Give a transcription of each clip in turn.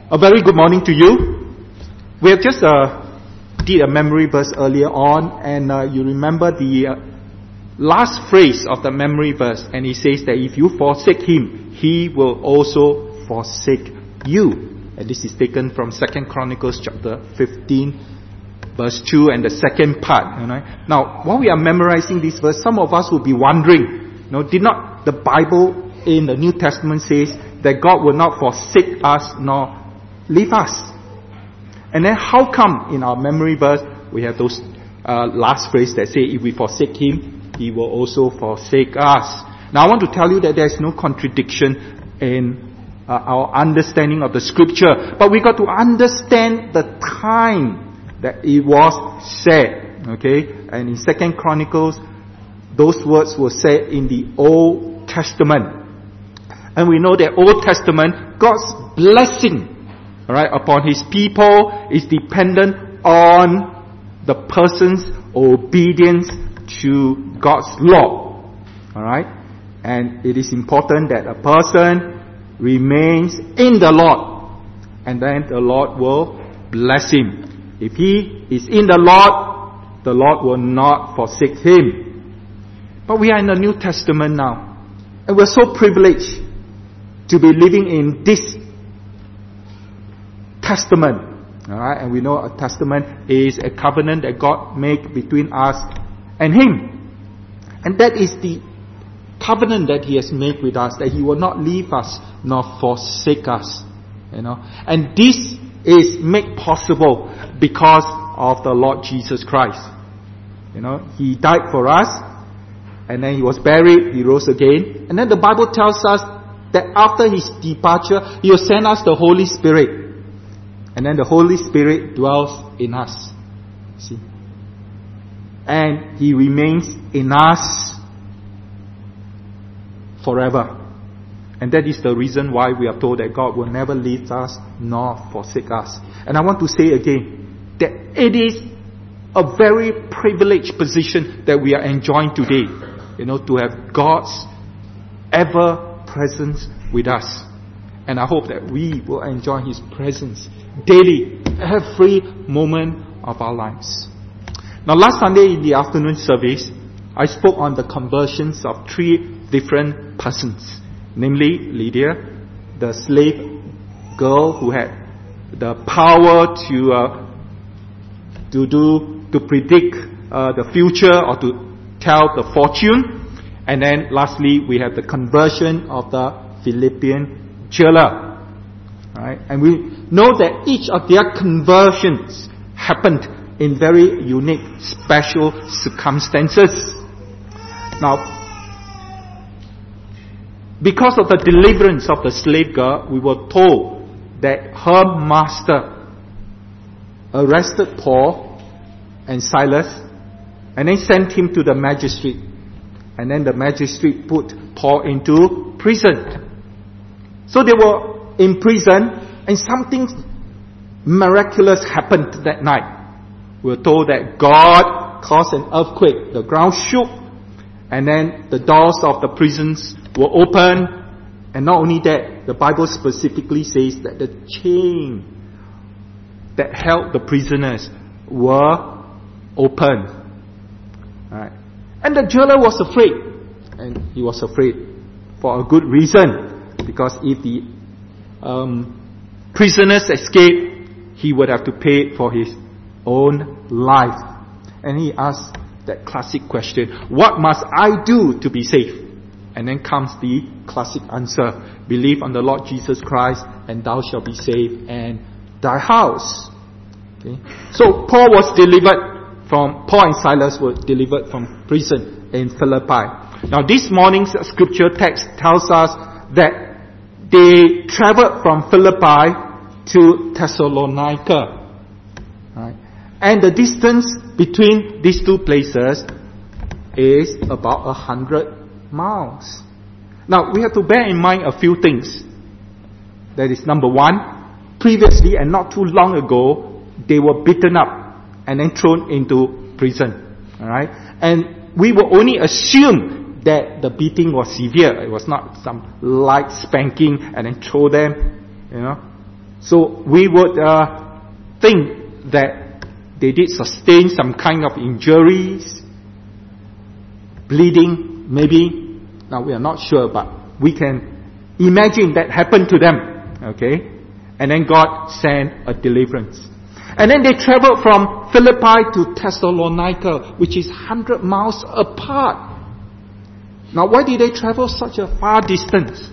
A very good morning to you. We have just did a memory verse earlier on, and you remember the last phrase of the memory verse, and it says that if you forsake Him, He will also forsake you. And this is taken from 2 Chronicles chapter 15, verse 2, and the second part. Now, while we are memorizing this verse, some of us will be wondering, did not the Bible in the New Testament says that God will not forsake us nor leave us? And then how come in our memory verse we have those last phrase that say, if we forsake Him, He will also forsake us? Now I want to tell you that there is no contradiction in our understanding of the scripture, but we got to understand the time that it was said. Okay, and in 2 Chronicles, those words were said in the Old Testament, and we know that Old Testament, God's blessing, upon His people is dependent on the person's obedience to God's law. And it is important that a person remains in the Lord, and then the Lord will bless him. If he is in the Lord will not forsake him. But we are in the New Testament now, and we're so privileged to be living in this testament. And we know a testament is a covenant that God made between us and Him. And that is the covenant that He has made with us, that He will not leave us nor forsake us. And this is made possible because of the Lord Jesus Christ. He died for us, and then He was buried, He rose again. And then the Bible tells us that after His departure, He will send us the Holy Spirit. And then the Holy Spirit dwells in us. See? And He remains in us forever. And that is the reason why we are told that God will never leave us nor forsake us. And I want to say again that it is a very privileged position that we are enjoying today. To have God's ever presence with us. And I hope that we will enjoy His presence daily, every moment of our lives. Now, last Sunday in the afternoon service, I spoke on the conversions of 3 different persons. Namely, Lydia, the slave girl who had the power to predict the future or to tell the fortune. And then lastly, we have the conversion of the Philippian jailer. And we know that each of their conversions happened in very unique, special circumstances. Now, because of the deliverance of the slave girl, we were told that her master arrested Paul and Silas and then sent him to the magistrate. And then the magistrate put Paul into prison. So they were in prison, and something miraculous happened that night. We were told that God caused an earthquake. The ground shook, and then the doors of the prisons were open. And not only that, the Bible specifically says that the chain that held the prisoners were open. And the jailer was afraid. And he was afraid for a good reason. Because if the prisoners escaped, he would have to pay for his own life. And he asked that classic question, what must I do to be saved? And then comes the classic answer, believe on the Lord Jesus Christ and thou shalt be saved and thy house. Okay? So Paul and Silas were delivered from prison in Philippi. Now this morning's scripture text tells us that they traveled from Philippi to Thessalonica. And the distance between these two places is about 100 miles. Now, we have to bear in mind a few things. That is, number one, previously and not too long ago, they were beaten up and then thrown into prison. And we will only assume that the beating was severe. It was not some light spanking and then throw them, So we would think that they did sustain some kind of injuries, bleeding, maybe. Now we are not sure, but we can imagine that happened to them. Okay? And then God sent a deliverance. And then they traveled from Philippi to Thessalonica, which is 100 miles apart. Now why did they travel such a far distance?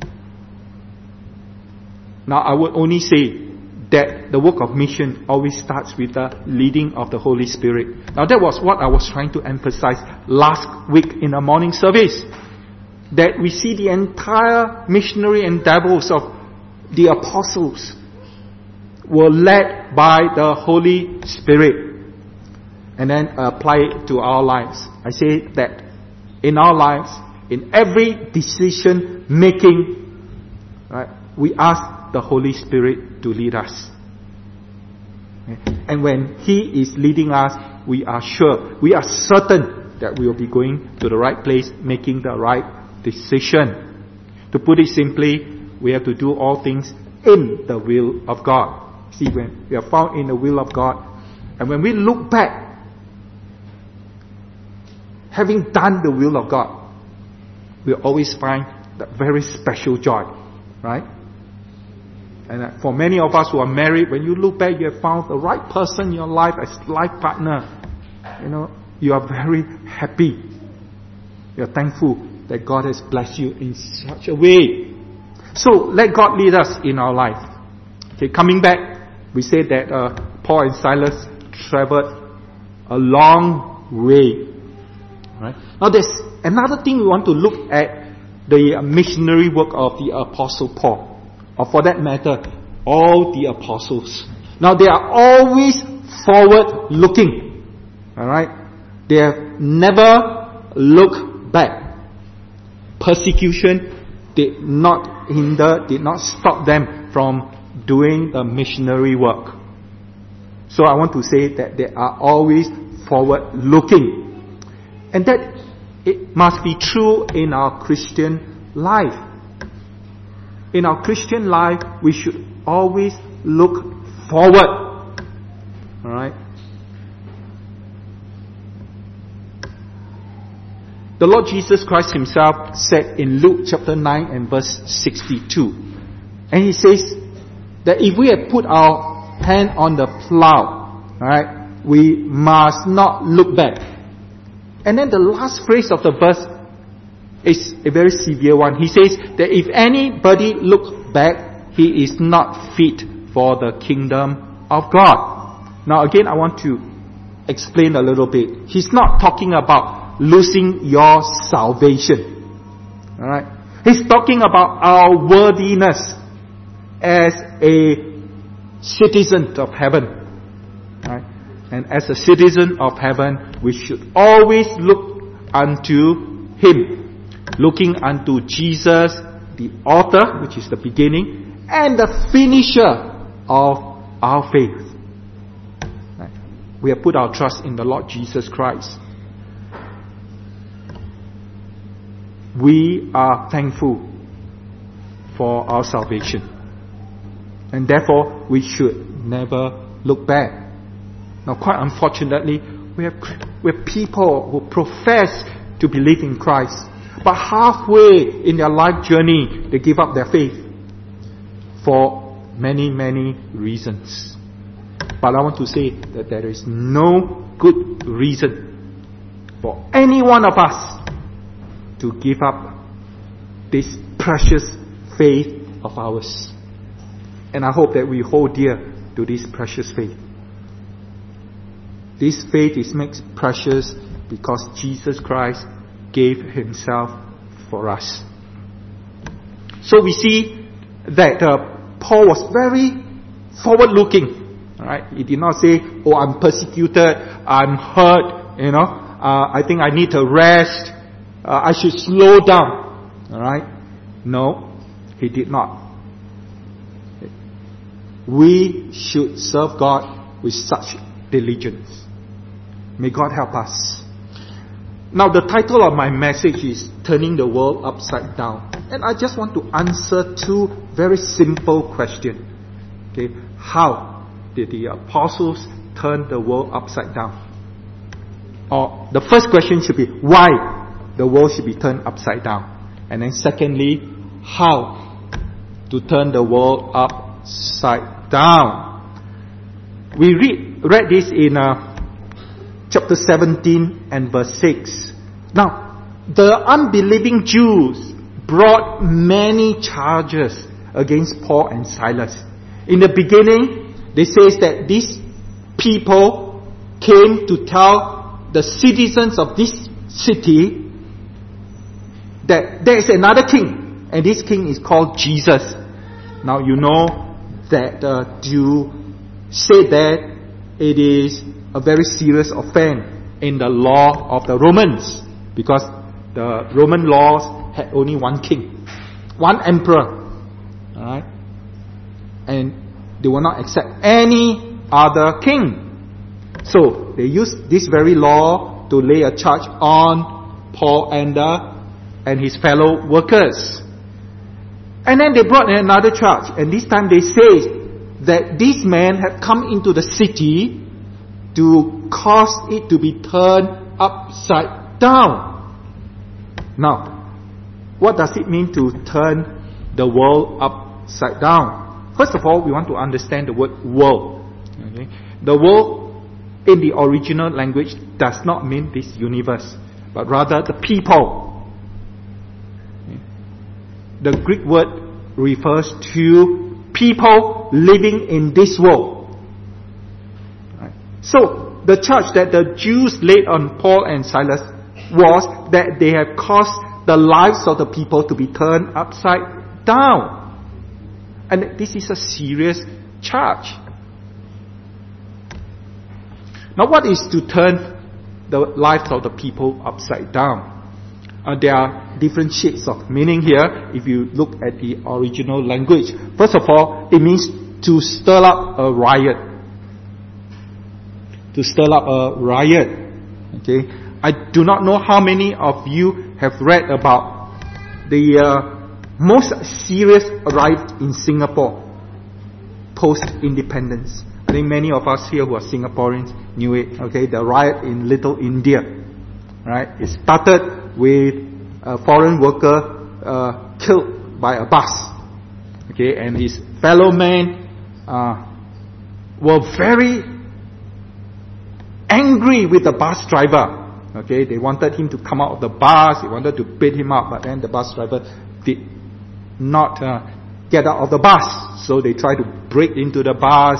Now I would only say that the work of mission always starts with the leading of the Holy Spirit. Now that was what I was trying to emphasize last week in the morning service. That we see the entire missionary endeavors of the apostles were led by the Holy Spirit. And then apply it to our lives. I say that in our lives, in every decision making, right, we ask the Holy Spirit to lead us. Okay? And when He is leading us, we are sure, we are certain that we will be going to the right place, making the right decision. To put it simply, we have to do all things in the will of God. See, when we are found in the will of God, and when we look back, having done the will of God, we always find that very special joy, right? And for many of us who are married, when you look back, you have found the right person in your life as life partner. You know, you are very happy. You are thankful that God has blessed you in such a way. So let God lead us in our life. Okay, coming back, we say that Paul and Silas traveled a long way. Right? Now there's another thing we want to look at, the missionary work of the Apostle Paul. Or for that matter, all the apostles. Now they are always forward looking. Alright? They have never looked back. Persecution did not hinder, did not stop them from doing the missionary work. So I want to say that they are always forward looking. And that it must be true in our Christian life. In our Christian life, we should always look forward. Alright? The Lord Jesus Christ Himself said in Luke chapter 9 and verse 62. And He says that if we have put our hand on the plow, right, we must not look back. And then the last phrase of the verse is a very severe one. He says that if anybody look back, he is not fit for the kingdom of God. Now again, I want to explain a little bit. He's not talking about losing your salvation. Alright? He's talking about our worthiness as a citizen of heaven. Right? And as a citizen of heaven, we should always look unto Him. Looking unto Jesus, the author, which is the beginning, and the finisher of our faith. Right? We have put our trust in the Lord Jesus Christ. We are thankful for our salvation. And therefore, we should never look back. Now, quite unfortunately, we have people who profess to believe in Christ, but halfway in their life journey, they give up their faith for many, many reasons. But I want to say that there is no good reason for any one of us to give up this precious faith of ours. And I hope that we hold dear to this precious faith. This faith is made precious because Jesus Christ gave Himself for us. So we see that Paul was very forward-looking. Right? He did not say, "Oh, I'm persecuted, I'm hurt, I think I need to rest, I should slow down." Alright? No, he did not. We should serve God with such diligence. May God help us. Now the title of my message is Turning the World Upside Down. And I just want to answer two very simple questions. Okay, how did the apostles turn the world upside down? Or the first question should be, why the world should be turned upside down? And then secondly, how to turn the world upside down? We read this in chapter 17 and verse 6. Now, the unbelieving Jews brought many charges against Paul and Silas. In the beginning, they say that these people came to tell the citizens of this city that there is another king, and this king is called Jesus. Now you know that you say that it is a very serious offense in the law of the Romans, because the Roman laws had only one king, one emperor. Alright? And they will not accept any other king. So they used this very law to lay a charge on Paul and his fellow workers. And then they brought another charge, and this time they say that these men have come into the city to cause it to be turned upside down. Now, what does it mean to turn the world upside down? First of all, we want to understand the word world. Okay? The world in the original language does not mean this universe, but rather the people. The Greek word refers to people living in this world. Right? So, the charge that the Jews laid on Paul and Silas was that they have caused the lives of the people to be turned upside down. And this is a serious charge. Now, what is to turn the lives of the people upside down? There are different shades of meaning here if you look at the original language. First of all, it means to stir up a riot. To stir up a riot. Okay, I do not know how many of you have read about the most serious riot in Singapore post-independence. I think many of us here who are Singaporeans knew it. Okay, the riot in Little India. Right, it started with a foreign worker killed by a bus. Okay, and his fellow men were very angry with the bus driver. Okay, they wanted him to come out of the bus, they wanted to beat him up, but then the bus driver did not get out of the bus. So they tried to break into the bus,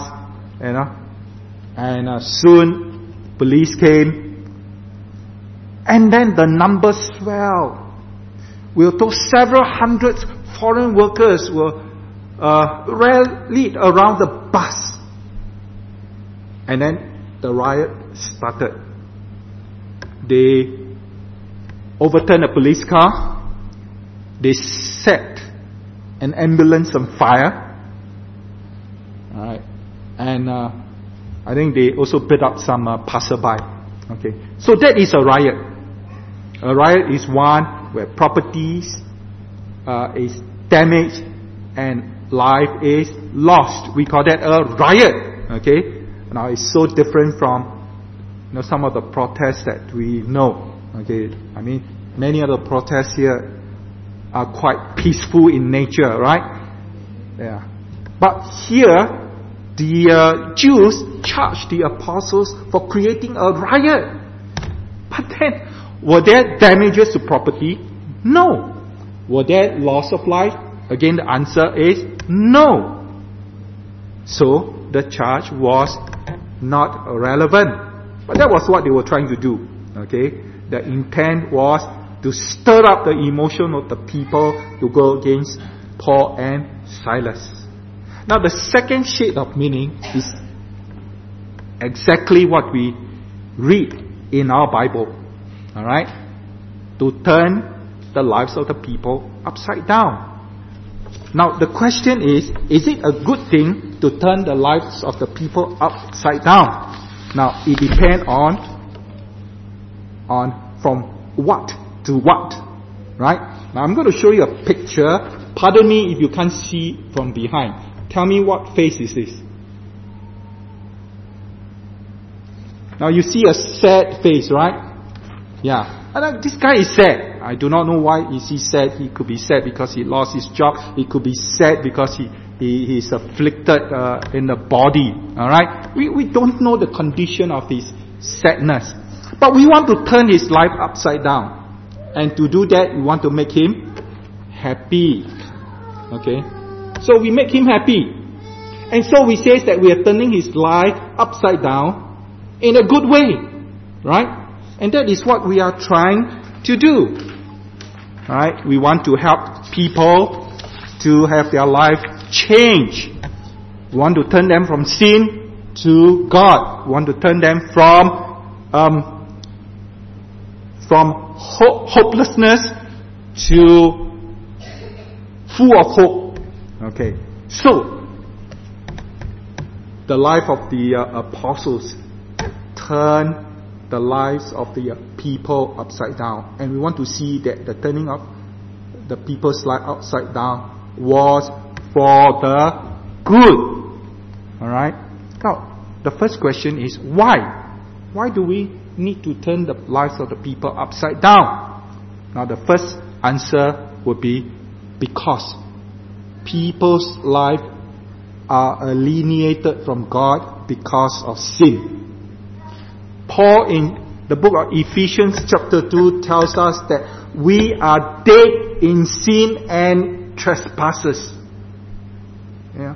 and soon police came. And then the numbers swelled. We were told several hundred foreign workers were rallied around the bus. And then the riot started. They overturned a police car. They set an ambulance on fire. Alright. And I think they also beat up some passerby. Okay. So that is a riot. A riot is one where properties is damaged and life is lost. We call that a riot. Okay. Now it's so different from some of the protests that we know. Okay. I mean, many of the protests here are quite peaceful in nature, right? Yeah. But here, the Jews charged the apostles for creating a riot. But then, were there damages to property? No. Were there loss of life? Again, the answer is no. So, the charge was not relevant. But that was what they were trying to do. Okay? The intent was to stir up the emotion of the people to go against Paul and Silas. Now, the second shade of meaning is exactly what we read in our Bible. Alright? To turn the lives of the people upside down. Now, the question is it a good thing to turn the lives of the people upside down? Now, it depends on from what to what. Right? Now, I'm going to show you a picture. Pardon me if you can't see from behind. Tell me what face is this? Now you see a sad face, right? Yeah. And this guy is sad. I do not know why is he sad. He could be sad because he lost his job. He could be sad because he is afflicted in the body. Alright? We don't know the condition of his sadness. But we want to turn his life upside down. And to do that, we want to make him happy. Okay? So we make him happy. And so we say that we are turning his life upside down in a good way. Right? And that is what we are trying to do. Right? We want to help people to have their life change. We want to turn them from sin to God. We want to turn them from hopelessness to full of hope. Okay. So, the life of the apostles turned the lives of the people upside down. And we want to see that the turning of the people's life upside down was for the good. Alright? Now, the first question is why? Why do we need to turn the lives of the people upside down? Now, the first answer would be because people's lives are alienated from God because of sin. Paul in the book of Ephesians chapter 2 tells us that we are dead in sin and trespasses. Yeah.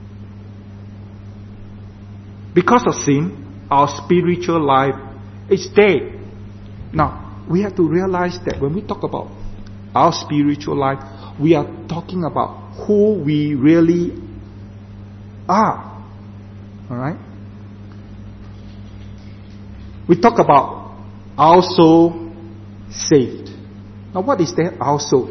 Because of sin, our spiritual life is dead. Now, we have to realize that when we talk about our spiritual life, we are talking about who we really are. Alright? We talk about our soul saved. Now what is that, our soul?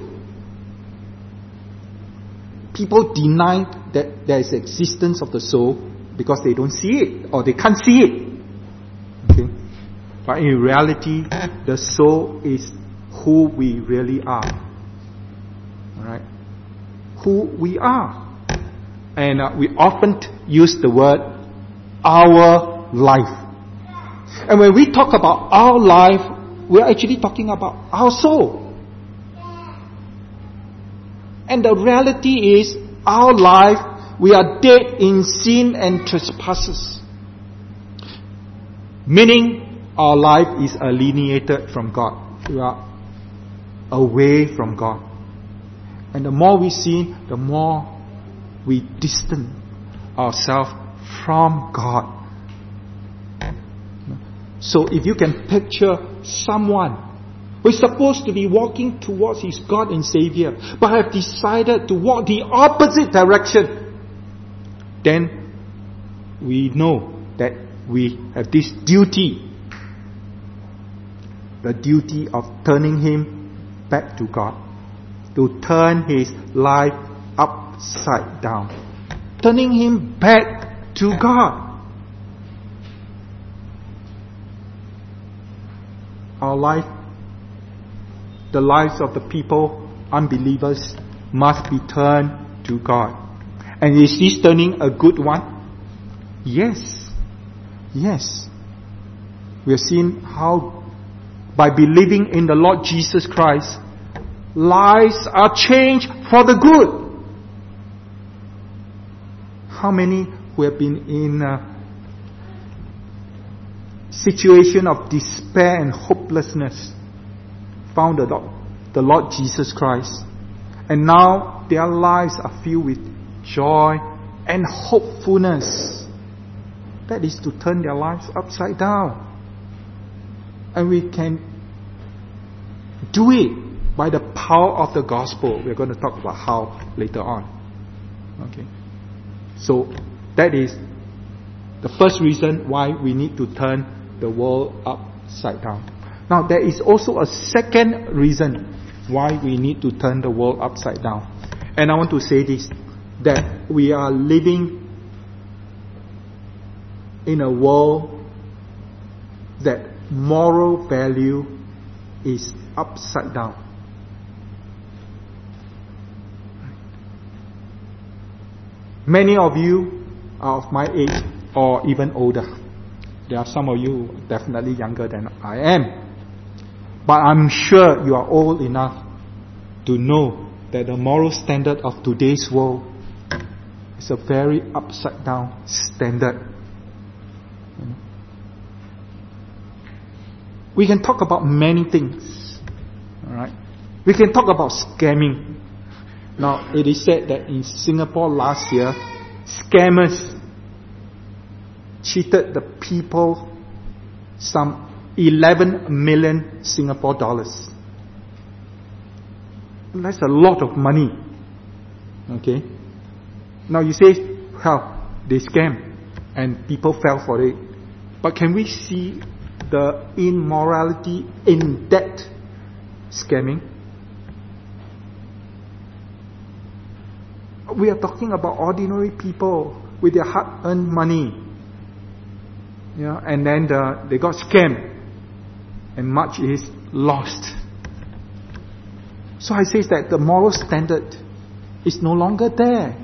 People deny that there is existence of the soul because they don't see it or they can't see it. Okay? But in reality, the soul is who we really are. Alright? Who we are. And we often use the word our life. And when we talk about our life, we're actually talking about our soul. And the reality is, our life, we are dead in sin and trespasses. Meaning, our life is alienated from God. We are away from God. And the more we sin, the more we distance ourselves from God. So if you can picture someone who is supposed to be walking towards his God and Savior, but have decided to walk the opposite direction, then we know that we have this duty. The duty of turning him back to God. To turn his life upside down. Turning him back to God. Our life, the lives of the people, unbelievers, must be turned to God. And is this turning a good one? Yes. Yes. We have seen how by believing in the Lord Jesus Christ, lives are changed for the good. How many who have been in a situation of despair and hopelessness found the Lord Jesus Christ, and now their lives are filled with joy and hopefulness? That is to turn their lives upside down. And we can do it by the power of the gospel. We're going to talk about how later on. Okay. So that is the first reason why we need to turn the world upside down. Now there is also a second reason why we need to turn the world upside down. And I want to say this, that we are living in a world that moral value is upside down. Many of you are of my age or even older. There are some of you definitely younger than I am. But I'm sure you are old enough to know that the moral standard of today's world is a very upside down standard. We can talk about many things. Alright? We can talk about scamming. Now, it is said that in Singapore last year, scammers cheated the people some 11 million Singapore dollars. That's a lot of money. Okay? Now you say, well, they scam and people fell for it. But can we see the immorality in that scamming? We are talking about ordinary people with their hard-earned money. And then they got scammed. And much is lost. So I say that the moral standard is no longer there.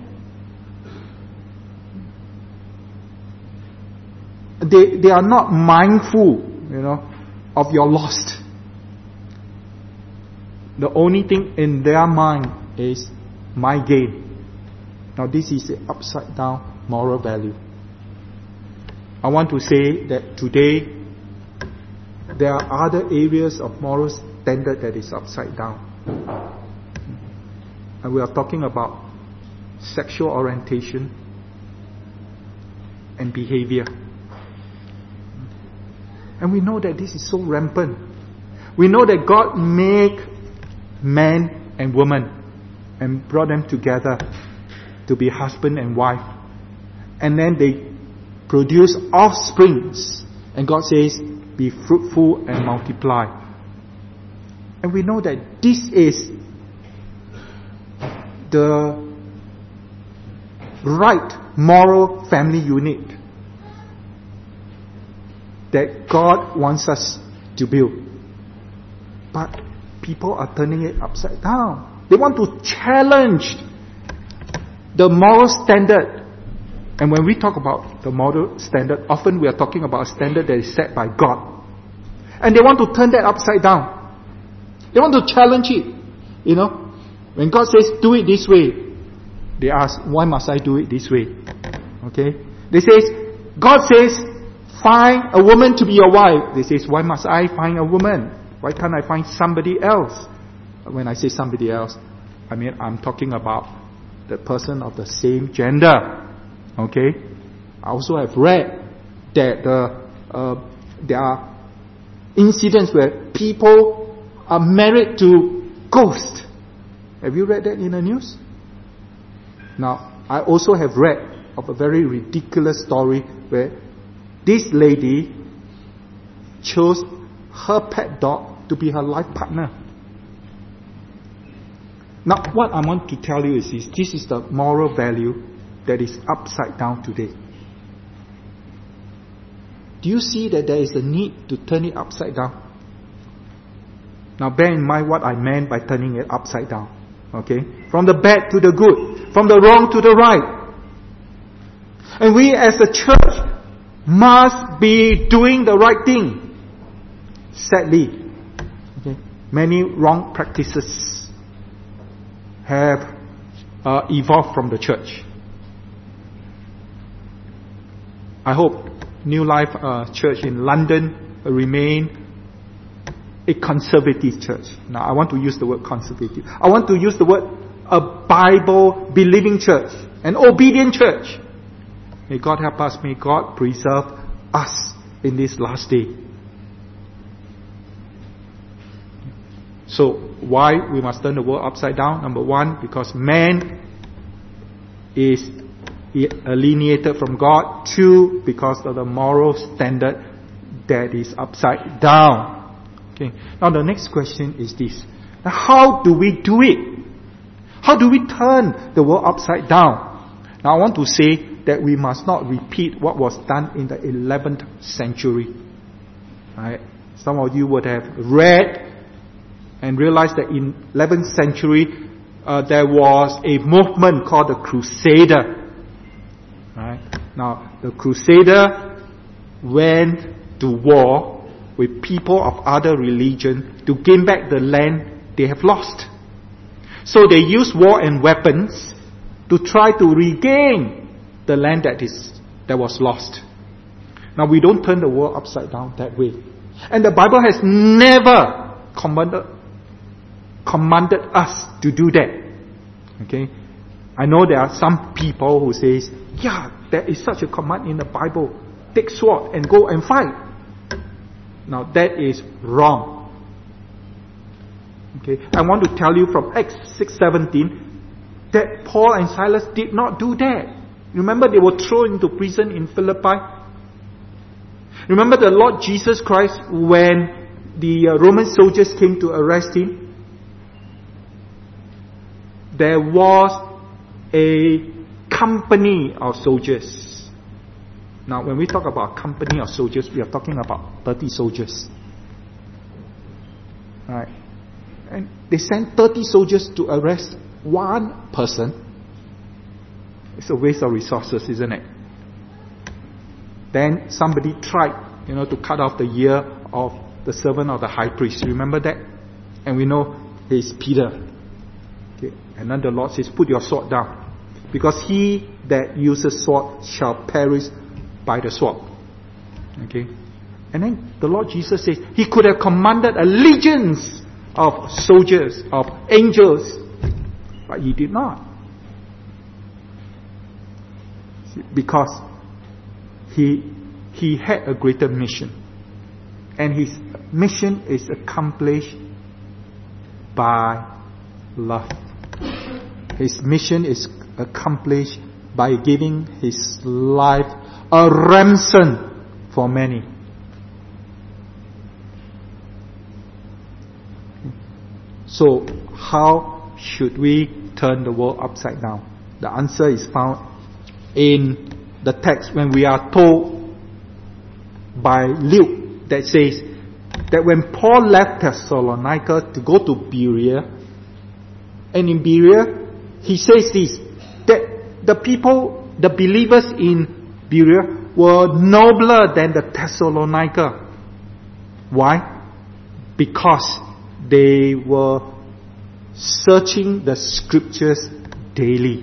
They are not mindful, of your loss. The only thing in their mind is my gain. Now this is an upside down moral value. I want to say that today there are other areas of moral standard that is upside down. And we are talking about sexual orientation and behavior. And we know that this is so rampant. We know that God made man and woman and brought them together to be husband and wife. And then they produce offsprings. And God says, be fruitful and multiply. And we know that this is the right moral family unit that God wants us to build. But people are turning it upside down. They want to challenge the moral standard. And when we talk about the moral standard, often we are talking about a standard that is set by God. And they want to turn that upside down. They want to challenge it. When God says, do it this way, they ask, why must I do it this way? Okay? God says, find a woman to be your wife. They say, why must I find a woman? Why can't I find somebody else? When I say somebody else, I'm talking about the person of the same gender. Okay? I also have read that there are incidents where people are married to ghosts. Have you read that in the news? Now, I also have read of a very ridiculous story where this lady chose her pet dog to be her life partner. Now, what I want to tell you is this is the moral value that is upside down today. Do you see that there is a need to turn it upside down? Now bear in mind what I meant by turning it upside down. Okay? From the bad to the good. From the wrong to the right. And we as a church must be doing the right thing. Sadly, many wrong practices have evolved from the church. I hope New Life Church in London will remain a conservative church. Now I want to use the word conservative. I want to use the word a Bible-believing church, an obedient church. May God help us. May God preserve us in this last day. So, why we must turn the world upside down? Number one, because man is alienated from God. Two, because of the moral standard that is upside down. Okay. Now the next question is this. Now, how do we do it? How do we turn the world upside down? Now I want to say that we must not repeat what was done in the 11th century. Right? Some of you would have read and realized that in 11th century there was a movement called the Crusader. Now, the Crusader went to war with people of other religion to gain back the land they have lost. So they used war and weapons to try to regain the land that was lost. Now, we don't turn the world upside down that way. And the Bible has never commanded us to do that. Okay? I know there are some people who say, yeah, there is such a command in the Bible. Take sword and go and fight. Now, that is wrong. Okay? I want to tell you from Acts 6:17 that Paul and Silas did not do that. Remember, they were thrown into prison in Philippi. Remember the Lord Jesus Christ when the Roman soldiers came to arrest him? There was a company of soldiers. Now, when we talk about company of soldiers, we are talking about 30 soldiers. Right? And they sent 30 soldiers to arrest one person. It's a waste of resources, isn't it? Then somebody tried, to cut off the ear of the servant of the high priest. Remember that? And we know it's Peter. Okay. And then the Lord says, put your sword down. Because he that uses sword shall perish by the sword. Okay. And then the Lord Jesus says, he could have commanded a legions of soldiers, of angels. But he did not. Because he had a greater mission. And his mission is accomplished by love. His mission is accomplished by giving his life a ransom for many. So, how should we turn the world upside down? The answer is found in the text when we are told by Luke that says that when Paul left Thessalonica to go to Berea, and in Berea, he says this, that the people, the believers in Berea were nobler than the Thessalonica. Why? Because they were searching the scriptures daily.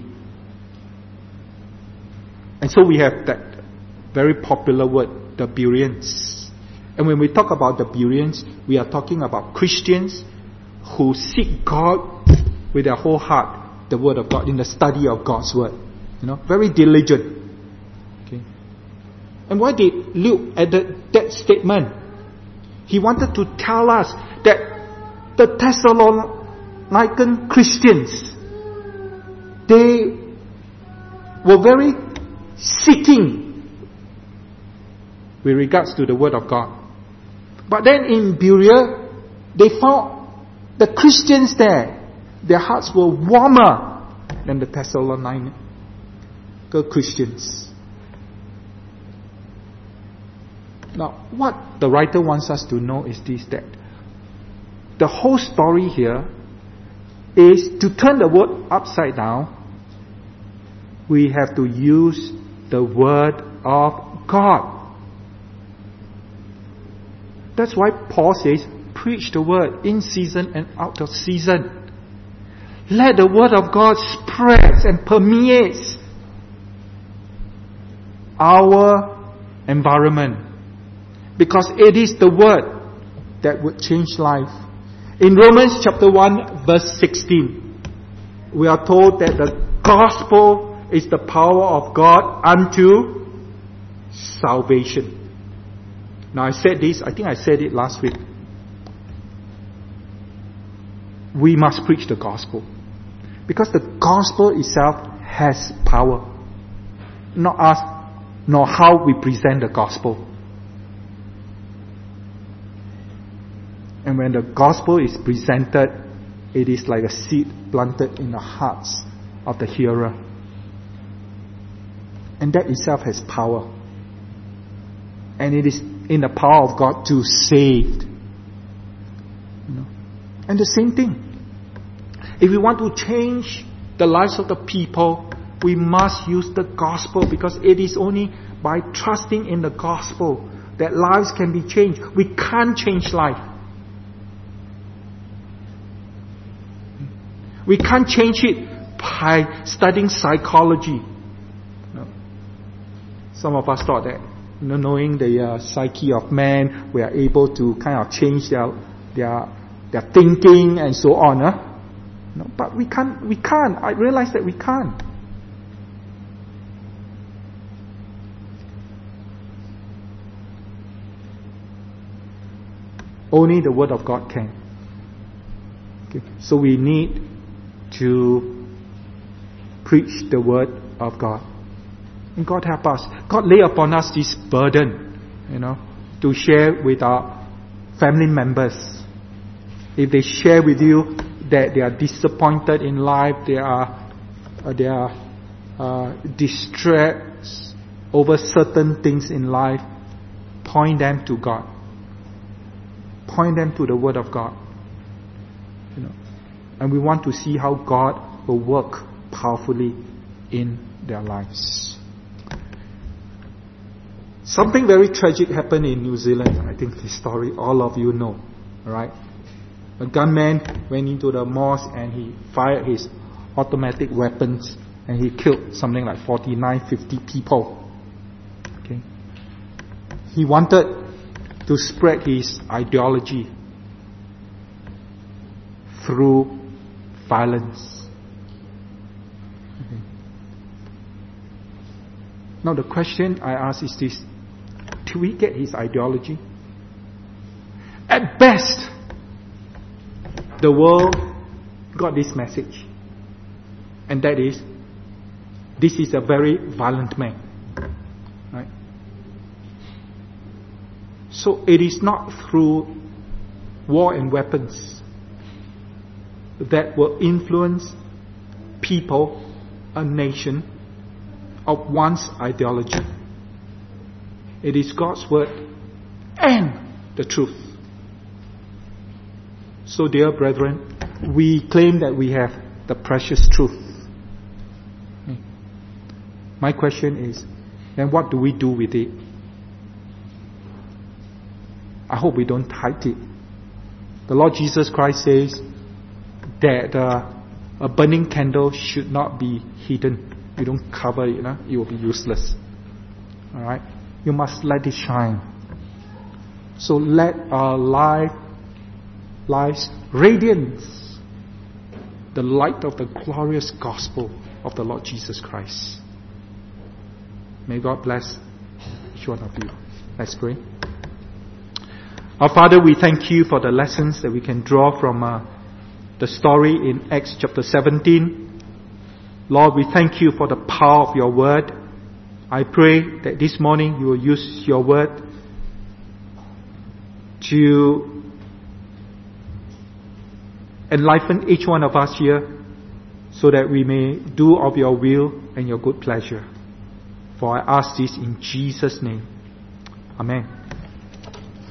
And so we have that very popular word, the Bereans. And when we talk about the Bereans, we are talking about Christians who seek God with their whole heart, the Word of God, in the study of God's Word. Very diligent. Okay. And why did Luke add that statement? He wanted to tell us that the Thessalonican Christians, they were very seeking with regards to the Word of God. But then in Berea, they found the Christians there, their hearts were warmer than the Thessalonican Christians. Now, what the writer wants us to know is this, that the whole story here is to turn the world upside down, we have to use the Word of God. That's why Paul says, preach the Word in season and out of season. Let the Word of God spread and permeate our environment. Because it is the Word that would change life. In Romans chapter 1 verse 16, we are told that the gospel is the power of God unto salvation. Now I said this, I think I said it last week. We must preach the gospel. Because the gospel itself has power. Not us, nor how we present the gospel. And when the gospel is presented, it is like a seed planted in the hearts of the hearer. And that itself has power. And it is in the power of God to save. And the same thing. If we want to change the lives of the people, We must use the gospel, because it is only by trusting in the gospel that lives can be changed. We can't change life. We can't change it by studying psychology. No. Some of us thought that, knowing the psyche of man, we are able to kind of change their thinking and so on. No, but we can't. I realize that we can't. Only the Word of God can. Okay. So we need to preach the Word of God. And God help us. God lay upon us this burden, to share with our family members. If they share with you that they are disappointed in life, they are distressed over certain things in life, point them to God. Point them to the Word of God. And we want to see how God will work powerfully in their lives. Something very tragic happened in New Zealand. I think this story all of you know. Alright? A gunman went into the mosque and he fired his automatic weapons and he killed something like 50 people. Okay? He wanted to spread his ideology through violence. Okay. Now the question I ask is this: do we get his ideology? At best, the world got this message, and that is, this is a very violent man. Right? So it is not through war and weapons that will influence people, a nation, of one's ideology. It is God's word and the truth. So, dear brethren, we claim that we have the precious truth. My question is, then what do we do with it? I hope we don't hide it. The Lord Jesus Christ says that a burning candle should not be hidden. You don't cover it, it will be useless. Alright? You must let it shine. So let our lives radiance the light of the glorious gospel of the Lord Jesus Christ. May God bless each one of you. Let's pray. Our Father, we thank you for the lessons that we can draw from the story in Acts chapter 17. Lord, we thank you for the power of your word. I pray that this morning you will use your word to enlighten each one of us here, so that we may do of your will and your good pleasure. For I ask this in Jesus' name. Amen.